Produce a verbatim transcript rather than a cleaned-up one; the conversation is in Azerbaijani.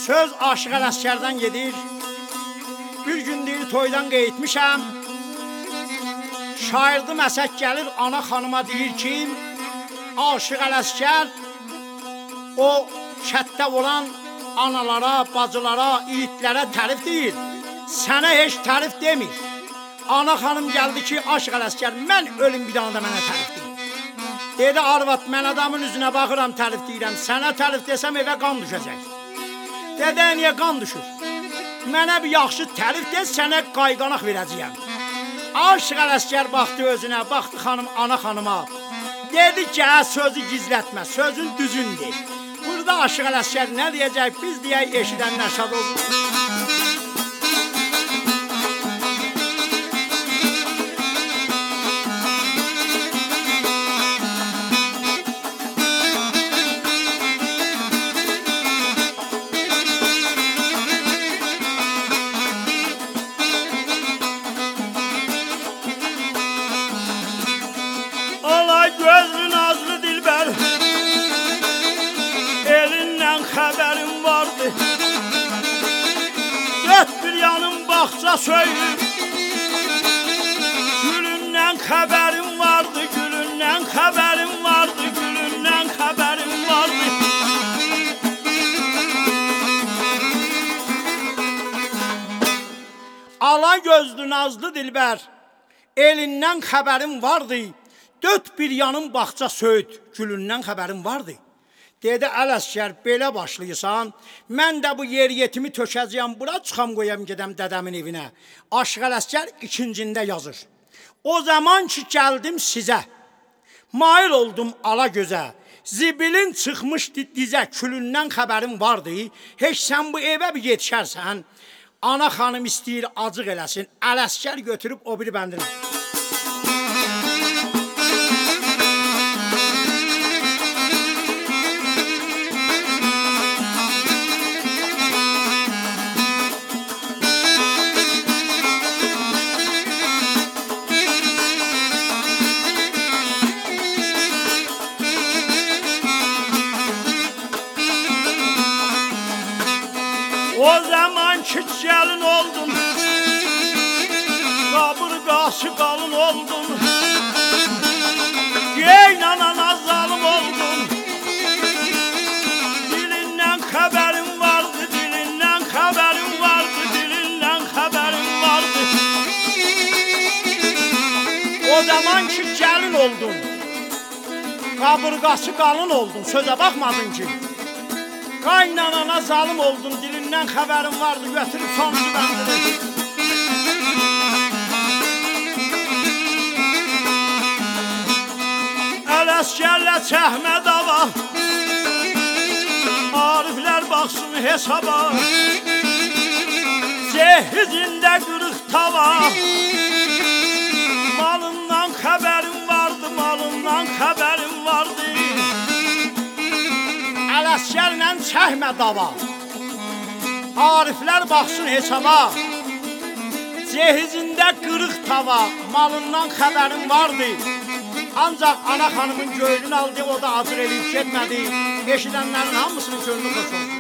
Söz Aşıq Ələsgərdən gedir. Bir gün deyir toydan qeytmişəm. Şairdi məsək gəlir ana xanıma deyir ki, Aşıq Ələsgər o şətdə olan analara, bacılara, yiğitlərə tərif deyir. Sənə heç tərif demir. Ana xanım gəldi ki, Aşıq Ələsgər, mən ölüm bir dana da mənə tərif deyir. Dedi, arvad, mən adamın üzünə baxıram, tərif deyirəm. Sənə tərif desəm evə qan düşəcək. Dedi, niyə qan düşür? Mənə bir yaxşı tərif de, sənə qayqanaq verəcəyəm. Aşıq Ələsgər baxdı özünə, baxdı xanım, ana xanıma. Dedi ki, hə, sözü gizlətmə, sözün düzündür. Burada Aşıq Ələsgər nə deyəcək, biz deyək, eşidənlər şad olur. Gözlü nazlı dilbər, elindən xəbərim vardı. Dört bir yanım bağça söyüb, gülündən xəbərim vardı, gülündən xəbərim vardı, gülündən xəbərim vardı. Ala gözlü nazlı dilbər, elindən xəbərim vardı. Dört bir yanım bağça söyüd, gülündən xəbərim vardı. Dedi, Ələsgər, belə başlayırsan, mən də bu yer yetimi tökəcəyəm, bura çıxam qoyam gedəm dədəmin evinə. Aşıq Ələsgər ikincində yazır. O zaman ki, gəldim sizə, mail oldum ala gözə, zibilin çıxmışdı dizə, külündən xəbərim vardı. Heç sən bu evə bir yetişərsən, ana xanım istəyir acıq eləsin, Ələsgər götürüb o biri bəndini. O zaman ki gəlin oldun, qabırqası qalın oldun, yeynanana zalım oldun. Dilindən xəbərim vardı, dilindən xəbərim vardı, dilindən xəbərim vardı. O zaman ki gəlin oldun, qabırqası qalın oldun, sözə baxmadın ki. Qaynanana zalım oldun, dilindən xəbərim vardı, götürüb sonuncu bəndini. Ələsgərlə çəhmə dava, ariflər baxsın hesaba, cehizində qırıq tava. Malından xəbərim vardı, malından xəbərim vardı. Ələsgərlə çəhmə dava, ariflər baxsın hesaba, cehizində qırıq tava, malından xəbərim vardı. Ancaq ana xanımın göylünü aldı, o da acır eləyib getmədi. Eşidənlərin hamısının gönlü xoş oldu.